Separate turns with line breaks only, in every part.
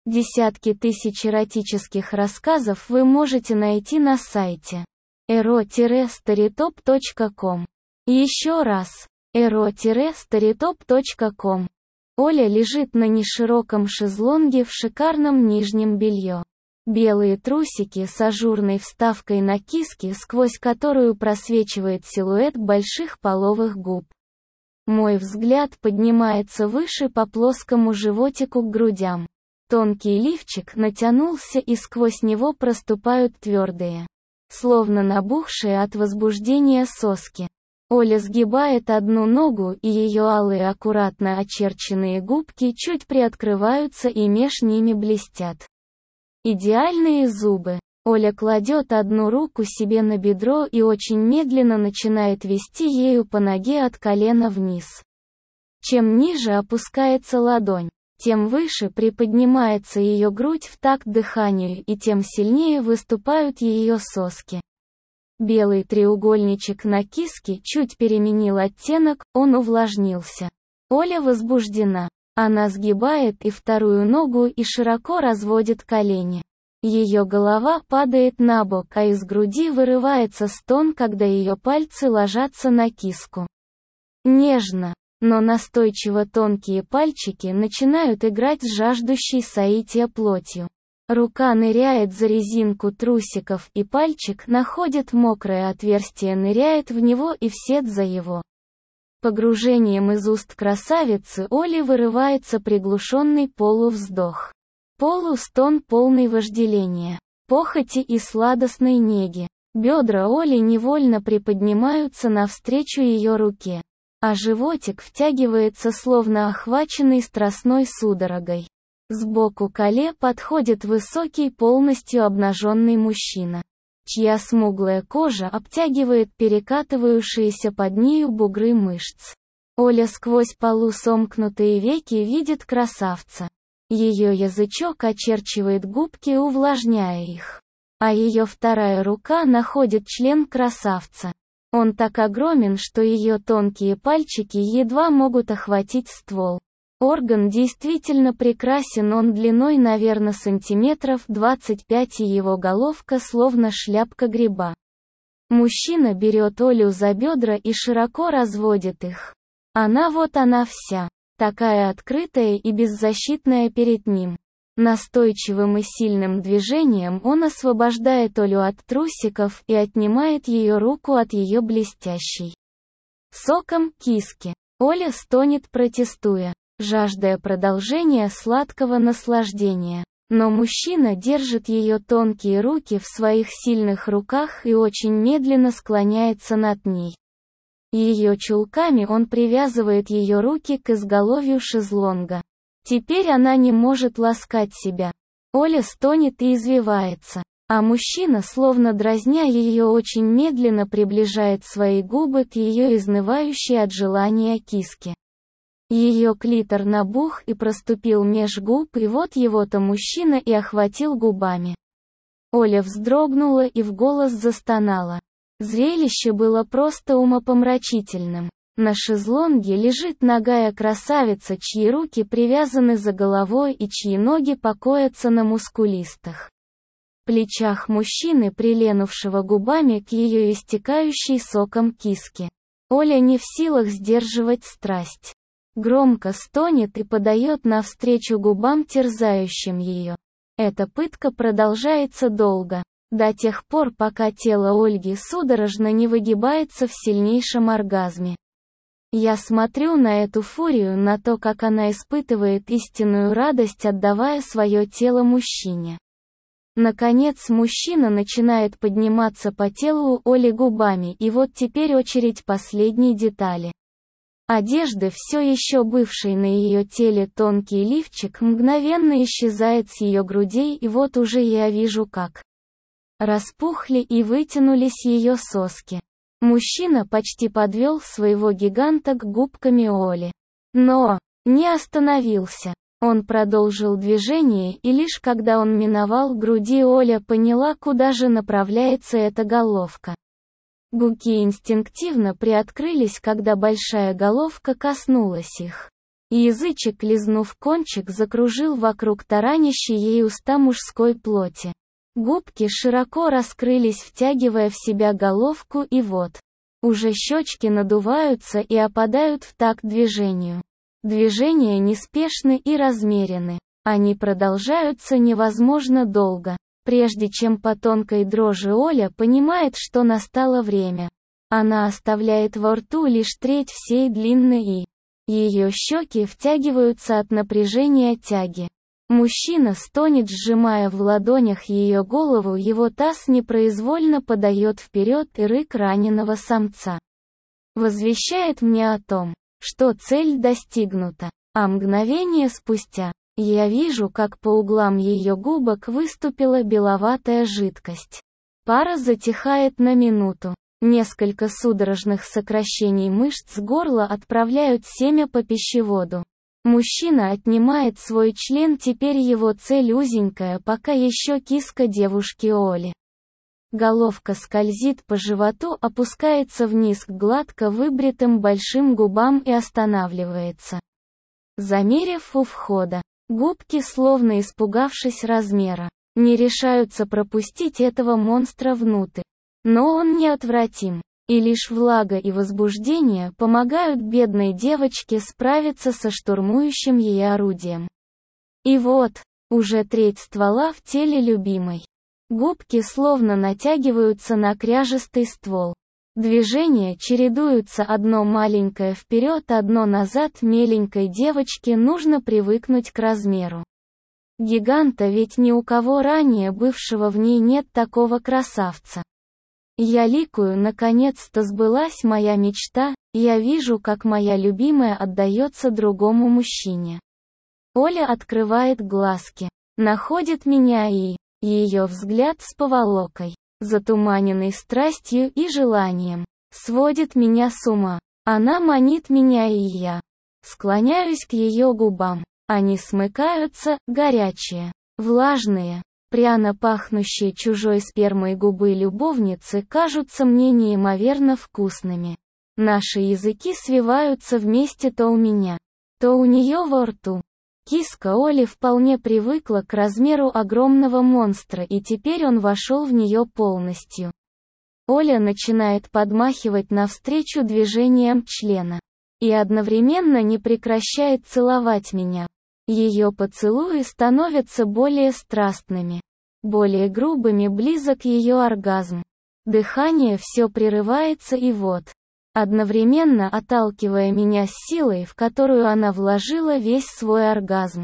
Десятки тысяч эротических рассказов вы можете найти на сайте ero-storytop.com. Еще раз. ero-storytop.com. Оля лежит на нешироком шезлонге в шикарном нижнем белье. Белые трусики с ажурной вставкой на киске, сквозь которую просвечивает силуэт больших половых губ. Мой взгляд поднимается выше по плоскому животику к грудям. Тонкий лифчик натянулся, и сквозь него проступают твердые, словно набухшие от возбуждения соски. Оля сгибает одну ногу, и ее алые аккуратно очерченные губки чуть приоткрываются, и меж ними блестят идеальные зубы. Оля кладет одну руку себе на бедро и очень медленно начинает вести ею по ноге от колена вниз. Чем ниже опускается ладонь, тем выше приподнимается ее грудь в такт дыханию, и тем сильнее выступают ее соски. Белый треугольничек на киске чуть переменил оттенок, он увлажнился. Оля возбуждена. Она сгибает и вторую ногу и широко разводит колени. Ее голова падает на бок, а из груди вырывается стон, когда ее пальцы ложатся на киску. Нежно, но настойчиво тонкие пальчики начинают играть с жаждущей соития плотью. Рука ныряет за резинку трусиков, и пальчик находит мокрое отверстие, ныряет в него и вслед за его погружением из уст красавицы Оли вырывается приглушенный полувздох. Полустон, полный вожделения, похоти и сладостной неги. Бедра Оли невольно приподнимаются навстречу ее руке, а животик втягивается, словно охваченный страстной судорогой. Сбоку к Оле подходит высокий, полностью обнаженный мужчина, чья смуглая кожа обтягивает перекатывающиеся под нею бугры мышц. Оля сквозь полусомкнутые веки видит красавца. Ее язычок очерчивает губки, увлажняя их. А ее вторая рука находит член красавца. Он так огромен, что ее тонкие пальчики едва могут охватить ствол. Орган действительно прекрасен, он длиной, наверное, сантиметров 25, и его головка словно шляпка гриба. Мужчина берет Олю за бедра и широко разводит их. Она вся, такая открытая и беззащитная перед ним. Настойчивым и сильным движением он освобождает Олю от трусиков и отнимает ее руку от ее блестящей соком киски. Оля стонет, протестуя, жаждая продолжения сладкого наслаждения. Но мужчина держит ее тонкие руки в своих сильных руках и очень медленно склоняется над ней. Ее чулками он привязывает ее руки к изголовью шезлонга. Теперь она не может ласкать себя. Оля стонет и извивается, а мужчина, словно дразня ее, очень медленно приближает свои губы к ее изнывающей от желания киске. Ее клитор набух и проступил меж губ, и вот его-то мужчина и охватил губами. Оля вздрогнула и в голос застонала. Зрелище было просто умопомрачительным. На шезлонге лежит нагая красавица, чьи руки привязаны за головой и чьи ноги покоятся на мускулистых плечах мужчины, приленувшего губами к ее истекающей соком киске. Оля не в силах сдерживать страсть. Громко стонет и подает навстречу губам, терзающим ее. Эта пытка продолжается долго, до тех пор, пока тело Ольги судорожно не выгибается в сильнейшем оргазме. Я смотрю на эту фурию, на то, как она испытывает истинную радость, отдавая свое тело мужчине. Наконец мужчина начинает подниматься по телу Оли губами, и вот теперь очередь последней детали. Одежды, все еще бывший на ее теле тонкий лифчик, мгновенно исчезает с ее грудей, и вот уже я вижу, как распухли и вытянулись ее соски. Мужчина почти подвел своего гиганта к губками Оли. Но не остановился. Он продолжил движение, и лишь когда он миновал груди, Оля поняла, куда же направляется эта головка. Губки инстинктивно приоткрылись, когда большая головка коснулась их. Язычек, лизнув кончик, закружил вокруг таранящей ей уста мужской плоти. Губки широко раскрылись, втягивая в себя головку, и вот. Уже щечки надуваются и опадают в такт движению. Движения неспешны и размерены. Они продолжаются невозможно долго. Прежде чем по тонкой дрожи Оля понимает, что настало время. Она оставляет во рту лишь треть всей длины и ее щеки втягиваются от напряжения тяги. Мужчина стонет, сжимая в ладонях ее голову, его таз непроизвольно подает вперед, и рык раненого самца возвещает мне о том, что цель достигнута. А мгновение спустя, я вижу, как по углам ее губок выступила беловатая жидкость. Пара затихает на минуту. Несколько судорожных сокращений мышц горла отправляют семя по пищеводу. Мужчина отнимает свой член, теперь его цель узенькая, пока еще киска девушки Оли. Головка скользит по животу, опускается вниз к гладко выбритым большим губам и останавливается. Замерив у входа, губки, словно испугавшись размера, не решаются пропустить этого монстра внутрь. Но он неотвратим. И лишь влага и возбуждение помогают бедной девочке справиться со штурмующим ей орудием. И вот, уже треть ствола в теле любимой. Губки словно натягиваются на кряжестый ствол. Движения чередуются, одно маленькое вперед, одно назад. Меленькой девочке нужно привыкнуть к размеру гиганта, ведь ни у кого ранее бывшего в ней нет такого красавца. Я ликую, наконец-то сбылась моя мечта, я вижу, как моя любимая отдается другому мужчине. Оля открывает глазки, находит меня и ее взгляд с поволокой, затуманенный страстью и желанием, сводит меня с ума. Она манит меня, и я склоняюсь к ее губам. Они смыкаются, горячие, влажные. Пряно пахнущие чужой спермой губы любовницы кажутся мне неимоверно вкусными. Наши языки свиваются вместе то у меня, то у нее во рту. Киска Оли вполне привыкла к размеру огромного монстра, и теперь он вошел в нее полностью. Оля начинает подмахивать навстречу движениям члена. И одновременно не прекращает целовать меня. Ее поцелуи становятся более страстными, более грубыми, близок ее оргазм. Дыхание все прерывается, и вот, одновременно отталкивая меня с силой, в которую она вложила весь свой оргазм.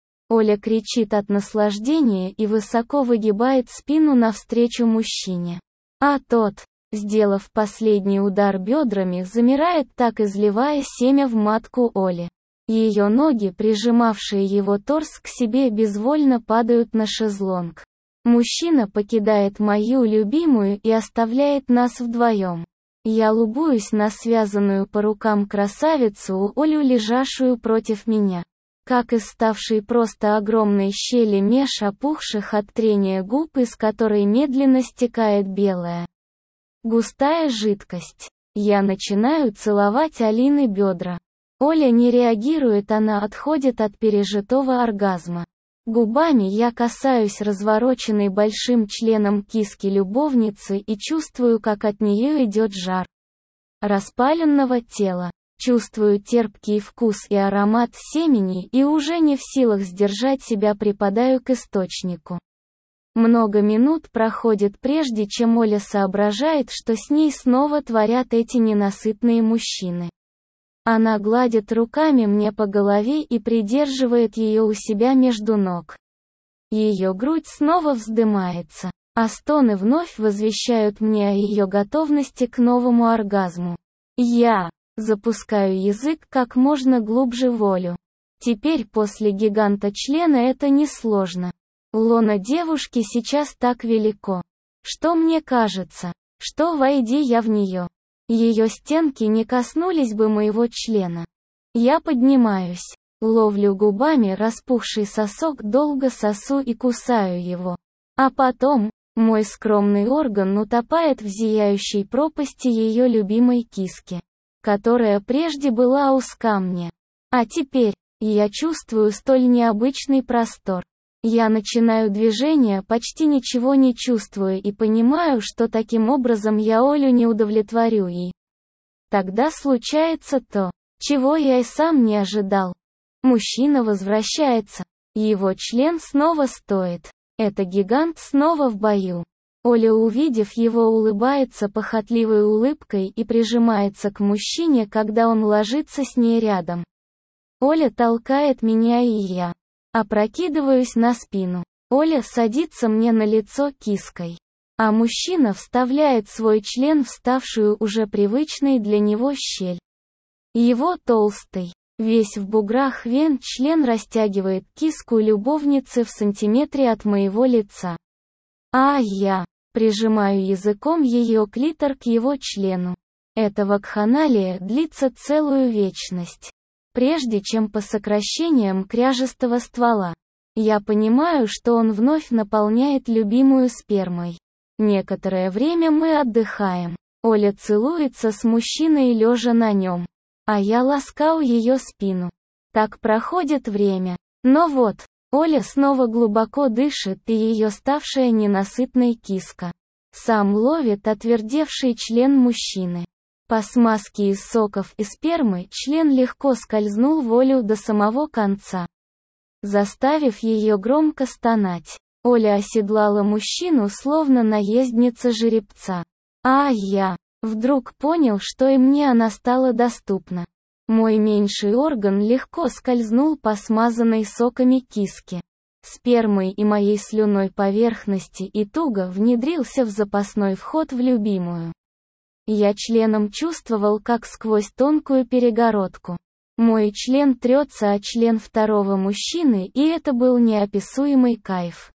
Оля кричит от наслаждения и высоко выгибает спину навстречу мужчине. А тот, сделав последний удар бедрами, замирает, так изливая семя в матку Оли. Ее ноги, прижимавшие его торс к себе, безвольно падают на шезлонг. Мужчина покидает мою любимую и оставляет нас вдвоем. Я любуюсь на связанную по рукам красавицу Олю, лежавшую против меня. Как из ставшей просто огромной щели меж опухших от трения губ, из которой медленно стекает белая, густая жидкость. Я начинаю целовать Алины бедра. Оля не реагирует, она отходит от пережитого оргазма. Губами я касаюсь развороченной большим членом киски любовницы и чувствую, как от нее идет жар распаленного тела. Чувствую терпкий вкус и аромат семени, и уже не в силах сдержать себя, припадаю к источнику. Много минут проходит, прежде чем Оля соображает, что с ней снова творят эти ненасытные мужчины. Она гладит руками мне по голове и придерживает ее у себя между ног. Ее грудь снова вздымается, а стоны вновь возвещают мне о ее готовности к новому оргазму. Я запускаю язык как можно глубже в Олю. Теперь после гиганта члена это несложно. Лоно девушки сейчас так велико, что мне кажется, что войди я в нее, ее стенки не коснулись бы моего члена. Я поднимаюсь, ловлю губами распухший сосок, долго сосу и кусаю его. А потом, мой скромный орган утопает в зияющей пропасти ее любимой киски, которая прежде была узка мне. А теперь, я чувствую столь необычный простор. Я начинаю движение, почти ничего не чувствую и понимаю, что таким образом я Олю не удовлетворю и... Тогда случается то, чего я и сам не ожидал. Мужчина возвращается. Его член снова стоит. Это гигант снова в бою. Оля, увидев его, улыбается похотливой улыбкой и прижимается к мужчине, когда он ложится с ней рядом. Оля толкает меня, и я опрокидываюсь на спину. Оля садится мне на лицо киской. А мужчина вставляет свой член в ставшую уже привычной для него щель. Его толстый, весь в буграх вен член растягивает киску любовницы в сантиметре от моего лица. А я прижимаю языком ее клитор к его члену. Эта вакханалия длится целую вечность. Прежде чем по сокращениям кряжестого ствола, я понимаю, что он вновь наполняет любимую спермой. Некоторое время мы отдыхаем. Оля целуется с мужчиной, лежа на нем. А я ласкаю ее спину. Так проходит время. Но вот, Оля снова глубоко дышит, и ее ставшая ненасытной киска сам ловит отвердевший член мужчины. По смазке из соков и спермы член легко скользнул в Олю до самого конца, заставив ее громко стонать. Оля оседлала мужчину, словно наездница жеребца. А я вдруг понял, что и мне она стала доступна. Мой меньший орган легко скользнул по смазанной соками киске, спермой и моей слюной поверхности и туго внедрился в запасной вход в любимую. Я членом чувствовал, как сквозь тонкую перегородку мой член трется о член второго мужчины, и это был неописуемый кайф.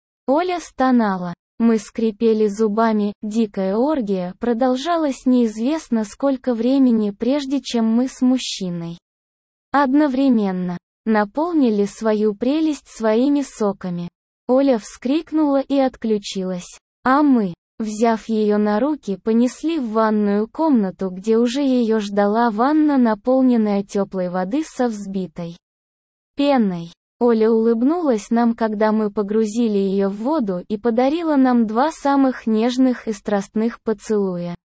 Оля стонала. Мы скрипели зубами, дикая оргия продолжалась неизвестно сколько времени, прежде чем мы с мужчиной одновременно наполнили свою прелесть своими соками. Оля вскрикнула и отключилась. А мы, взяв ее на руки, понесли в ванную комнату, где уже ее ждала ванна, наполненная теплой воды со взбитой пеной. Оля улыбнулась нам, когда мы погрузили ее в воду, и подарила нам 2 самых нежных и страстных поцелуя.